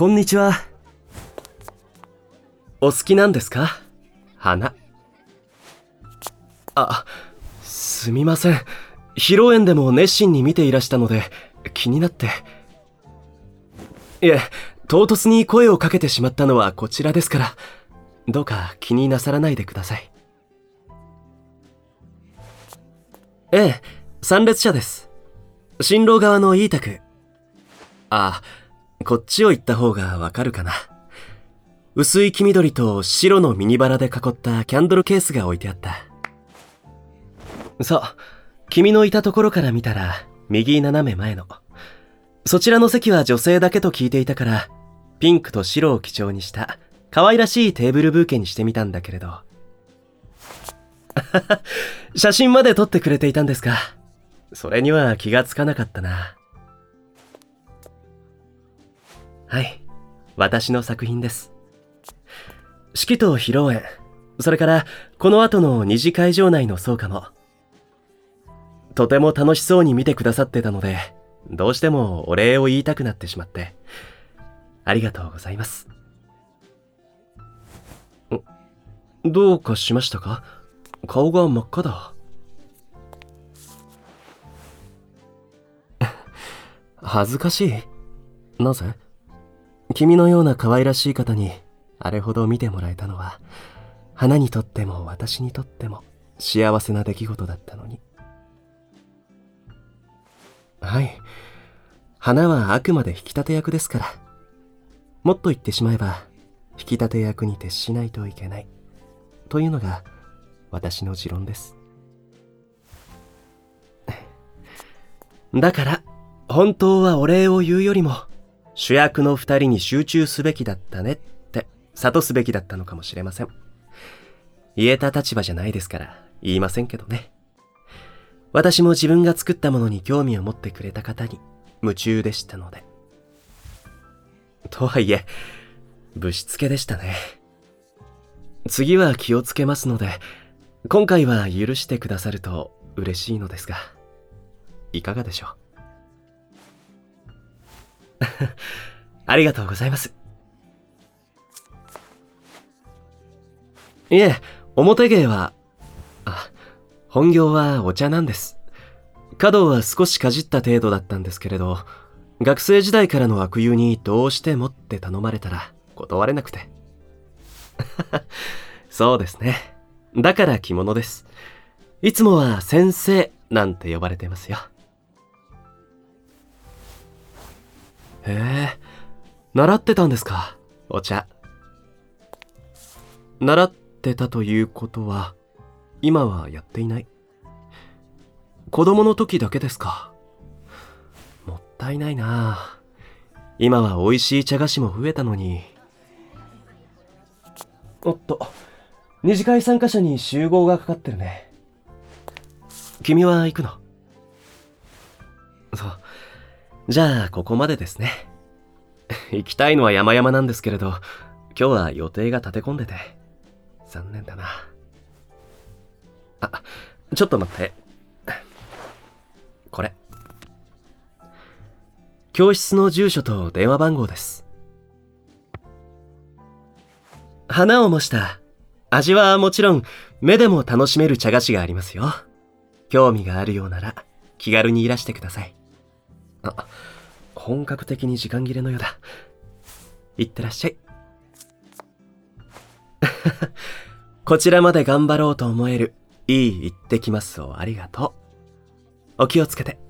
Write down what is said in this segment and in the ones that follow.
こんにちは。お好きなんですか？花。すみません。披露宴でも熱心に見ていらしたので気になって。いえ、唐突に声をかけてしまったのはこちらですから、どうか気になさらないでください。ええ、参列者です。新郎側のイータク。こっちを行った方がわかるかな。薄い黄緑と白のミニバラで囲ったキャンドルケースが置いてあった。そう、君のいたところから見たら右斜め前の。そちらの席は女性だけと聞いていたから、ピンクと白を基調にした可愛らしいテーブルブーケにしてみたんだけれど。写真まで撮ってくれていたんですか。それには気がつかなかったな。はい、私の作品です。式と披露宴、それからこの後の二次会場内の奏歌も。とても楽しそうに見てくださってたので、どうしてもお礼を言いたくなってしまって。ありがとうございます。どうかしましたか？顔が真っ赤だ。恥ずかしい？なぜ？君のような可愛らしい方にあれほど見てもらえたのは、花にとっても私にとっても幸せな出来事だったのに。はい。花はあくまで引き立て役ですから。もっと言ってしまえば、引き立て役に徹しないといけない。というのが私の持論です。だから、本当はお礼を言うよりも、主役の二人に集中すべきだったねって諭すべきだったのかもしれません。言えた立場じゃないですから言いませんけどね。私も自分が作ったものに興味を持ってくれた方に夢中でしたので。とはいえ、ぶしつけでしたね。次は気をつけますので、今回は許してくださると嬉しいのですが、いかがでしょう。ありがとうございます。いえ、表芸は、本業はお茶なんです。華道は少しかじった程度だったんですけれど、学生時代からの悪友にどうしてもって頼まれたら断れなくて。そうですね。だから着物です。いつもは先生なんて呼ばれてますよ。へえ、習ってたんですか、お茶。習ってたということは、今はやっていない。子供の時だけですか。もったいないな。今は美味しい茶菓子も増えたのに。おっと、二次会参加者に集合がかかってるね。君は行くの？そう。じゃあ、ここまでですね。行きたいのは山々なんですけれど、今日は予定が立て込んでて。残念だな。ちょっと待って。これ。教室の住所と電話番号です。花を模した味はもちろん目でも楽しめる茶菓子がありますよ。興味があるようなら気軽にいらしてください。本格的に時間切れのようだ。いってらっしゃい。こちらまで頑張ろうと思えるいい行ってきますをありがとう。お気をつけて。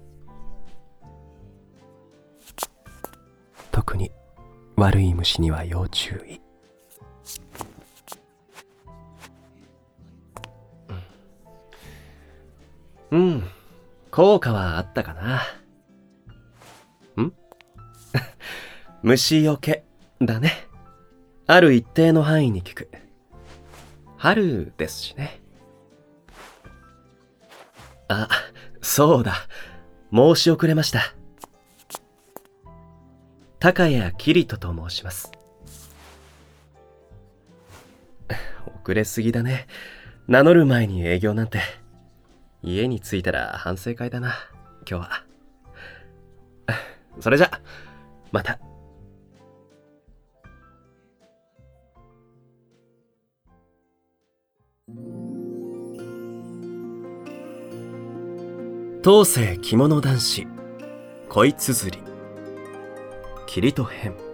特に悪い虫には要注意。効果はあったかな。虫よけだね。ある一定の範囲に効く。春ですしね。そうだ。申し遅れました。高谷キリトと申します。遅れすぎだね。名乗る前に営業なんて。家に着いたら反省会だな、今日は。それじゃ、また。 当世着物男子恋綴りキリト編。